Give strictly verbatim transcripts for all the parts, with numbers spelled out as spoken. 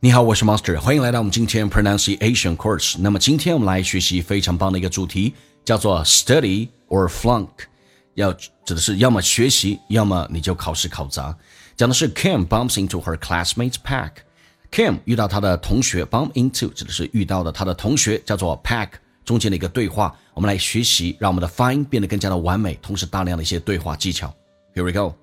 你好，我是 Monster， 欢迎来到我们今天 Pronunciation Course。那么今天我们来学习非常棒的一个主题，叫做 Study or Flunk。要指的是要么学习，要么你就考试考砸。讲的是 Kim bumps into her classmates Pack。Kim 遇到她的同学 bump into 指的是遇到的她的同学，叫做 Pack。中间的一个对话，我们来学习，让我们的发音变得更加的完美，同时大量的一些对话技巧。Here we go.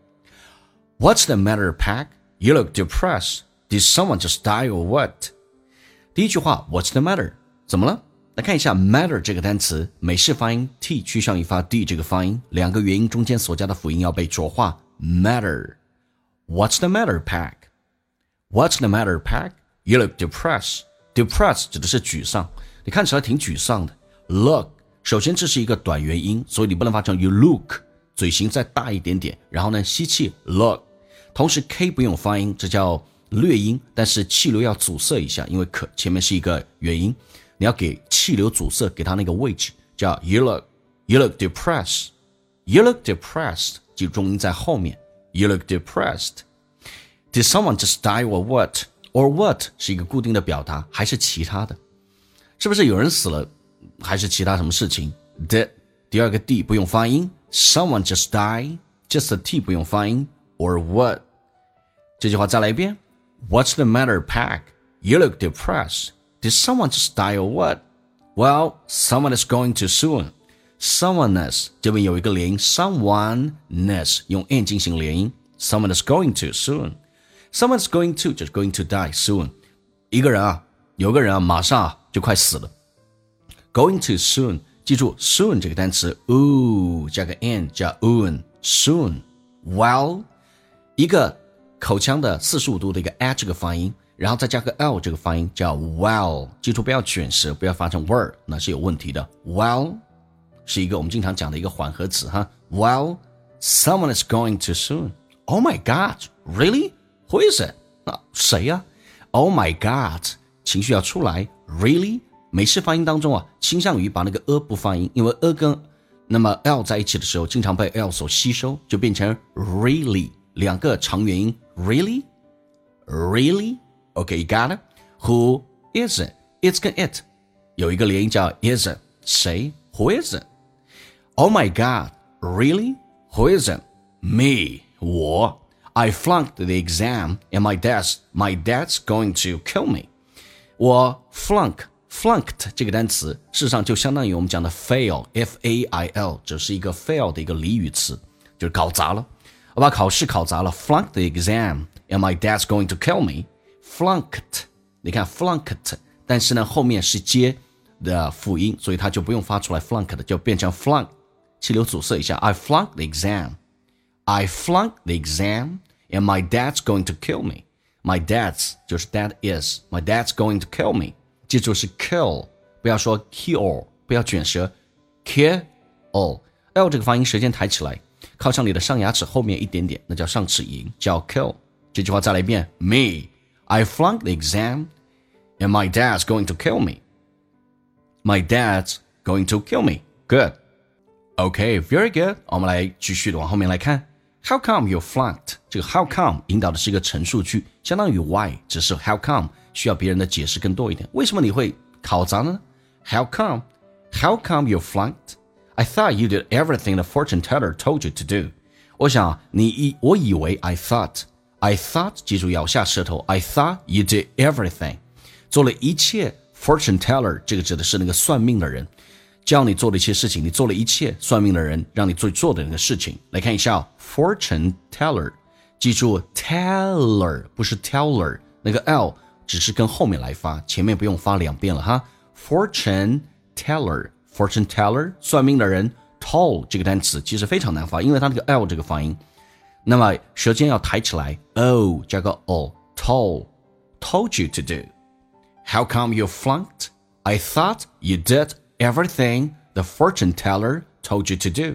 What's the matter, Pack? You look depressed.Did someone just die or what? 第一句话 What's the matter? 怎么了？来看一下 matter 这个单词，美式发音 t 趋向于发 d 这个发音，两个元音中间所加的辅音要被浊化 matter. What's the matter, Pack? What's the matter, Pack? You look depressed. Depressed 指的是沮丧，你看起来挺沮丧的。Look 首先这是一个短元音，所以你不能发成 you look， 嘴型再大一点点，然后呢吸气 look， 同时 k 不用发音，这叫略音，但是气流要阻塞一下，因为可前面是一个元音，你要给气流阻塞，给它那个位置，叫 you look you look depressed you look depressed， 记住重音在后面 you look depressed。 Did someone just die or what? Or what 是一个固定的表达，还是其他的，是不是有人死了，还是其他什么事情。 Did 第二个 d 不用发音， someone just die just the t 不用发音， or what。 这句话再来一遍What's the matter, Pack? You look depressed. Did someone just die or what? Well, someone is going to soon. Someone-ness 这边有一个连音 someone-ness 用 n 进行连音 Someone is going to soon. Someone is going to 就是 going to die soon. 一个人啊，有个人啊，马上啊就快死了。Going to soon 记住 soon 这个单词 ooh 加个 n 加 oon soon. Well 一个口腔的四十五度的一个 a 这个发音，然后再加个 l 这个发音叫 well， 记住不要卷舌，不要发成 word， 那是有问题的。 well 是一个我们经常讲的一个缓和词哈。 Well, someone is going to soon. Oh my god, really? Who is it? 啊，谁呀？ Oh my god 情绪要出来 Really 美式发音当中啊，倾向于把那个 a 不发音，因为 a 跟那么 l 在一起的时候经常被 l 所吸收，就变成 really，两个长元音 Really? Really? Okay, you got it? Who is it? It's 跟 it 有一个连音叫 is it 谁 Who is it? Oh my god, really? Who is it? Me 我 I flunked the exam and my dad's, my dad's going to kill me. 我 flunk Flunked 这个单词事实上就相当于我们讲的 fail F A I L， 这是一个 fail 的一个俚语词，就是搞砸了，我把考试考砸了 Flunked the exam and my dad's going to kill me. Flunked 你看 flunked 但是呢后面是接的辅音，所以它就不用发出来 flunked， 就变成 flunk， 气流阻塞一下 I flunked the exam I flunked the exam and my dad's going to kill me. My dad's 就是 dad is My dad's going to kill me， 记住是 kill 不要说 kill， 不要卷舌 kill L 这个发音舌尖抬起来靠向你的上牙齿后面一点点，那叫上齿龈，叫 kill。 这句话再来一遍 Me, I flunked the exam and my dad's going to kill me. My dad's going to kill me. Good. Okay, very good. 我们来继续的往后面来看 How come you flunked? 这个 how come 引导的是一个陈述句，相当于 why， 只是 how come 需要别人的解释更多一点，为什么你会考砸呢？ How come? How come you flunked?I thought you did everything the fortune teller told you to do. 我想你以我以为 I thought I thought 记住咬下舌头 I thought you did everything 做了一切 fortune teller 这个指的是那个算命的人，教你做的一些事情，你做了一切算命的人让你做做的那个事情。来看一下 fortune teller， 记住 teller 不是 teller， 那个 L 只是跟后面来发，前面不用发两遍了哈。 fortune teller Fortune teller 算命的人 told 这个单词其实非常难发，因为它那个 L 这个发音，那么舌尖要抬起来 O 加个 O told told you to do. How come you flunked? I thought you did everything the fortune teller told you to do.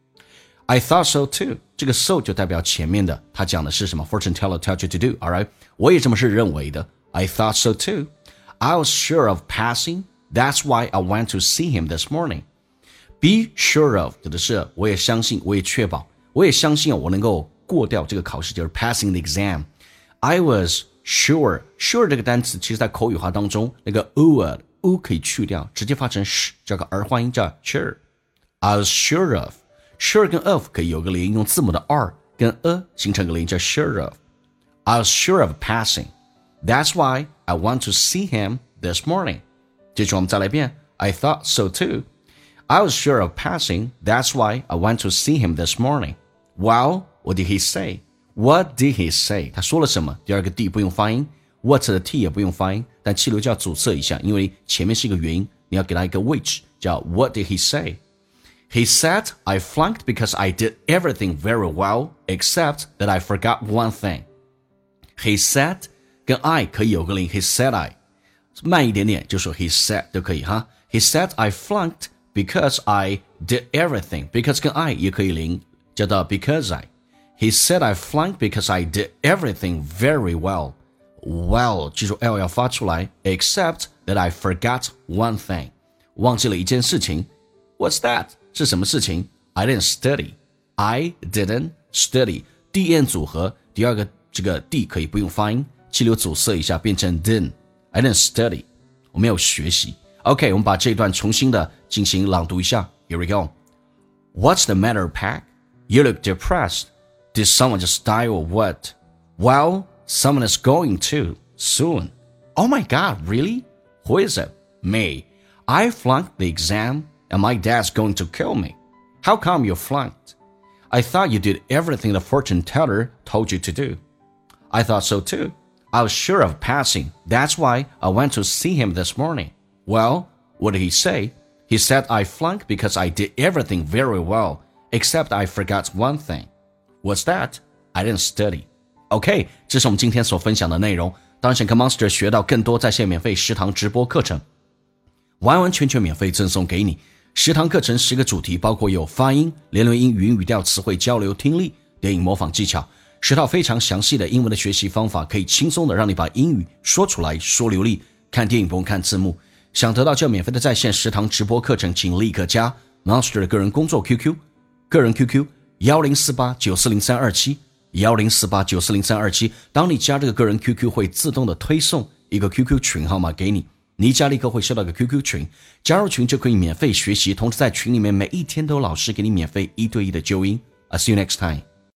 I thought so too. 这个 so 就代表前面的，它讲的是什么 fortune teller told you to do. Alright, 我也这么是认为的 I thought so too. I was sure of passing.That's why I went to see him this morning. Be sure of 指的是我也相信，我也确保，我也相信我能够过掉这个考试，就是 passing the exam. I was Sure Sure 这个单词其实在口语化当中那个 o 啊 o 可以去掉，直接发成 sh 叫个儿化音叫 sure。 I was sure of Sure 跟 of 可以有个连音，用字母的 r 跟 a 形成个连音叫 sure of。 I was sure of passing That's why I want to see him this morning。 接着我们再来一遍 I thought so too I was sure of passing That's why I want to see him this morning。 Well, what did he say? What did he say? 他说了什么？第二个 d 不用发音， what 的 t 也不用发音，但气流就要阻塞一下，因为前面是一个元音，你要给它一个位置，叫 What did he say? He said I flunked because I did everything very well except that I forgot one thing. He said 跟 I 可以有个零 He said I 慢一点点就说 He said 都可以哈。He said I flunked because I did everything. Because 跟 I 也可以零，叫到 because I He said I flunked because I did everything very well. Well 记住 L 要发出来 except that I forgot one thing. 忘记了一件事情。 What's that? 是什么事情？ I didn't study. I didn't study. D N 组合，第二个这个 D 可以不用发音，气流阻塞一下变成 didn't. I didn't study. 我没有学习。 OK, 我们把这一段重新的进行朗读一下。 Here we go. What's the matter, Pac? You look depressed.Did someone just die or what? Well, someone is going to, soon. Oh my God, really? Who is it? Me. I flunked the exam and my dad's going to kill me. How come you flunked? I thought you did everything the fortune teller told you to do. I thought so too. I was sure of passing. That's why I went to see him this morning. Well, what did he say? He said I flunked because I did everything very well, except I forgot one thing.What's that? I didn't study. OK, 这是我们今天所分享的内容。当然想跟 Monster 学到更多在线免费十堂直播课程，完完全全免费赠送给你。十堂课程十个主题，包括有发音、联轮音、语音语调、词汇交流、听力、电影模仿技巧，十套非常详细的英文的学习方法，可以轻松的让你把英语说出来，说流利。看电影不用看字幕。想得到这免费的在线十堂直播课程，请立刻加 Monster 的个人工作 Q Q， 个人 Q Q一零四八九四零三二七 一零四八九四零三二七。当你加这个个人 Q Q 会自动的推送一个 Q Q 群号码给你，你一加立刻会收到一个 Q Q 群，加入群就可以免费学习，同时在群里面每一天都有老师给你免费一对一的纠音。I'll see you next time.